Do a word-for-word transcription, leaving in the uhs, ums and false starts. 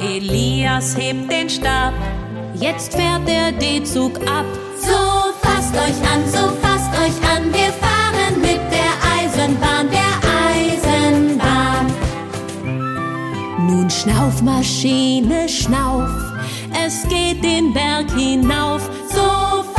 Elias hebt den Stab, jetzt fährt der D-Zug ab. So fasst euch an, so fasst euch an, wir fahren mit der Eisenbahn, der Eisenbahn. Nun schnauf, Maschine, schnauf, es geht den Berg hinauf. So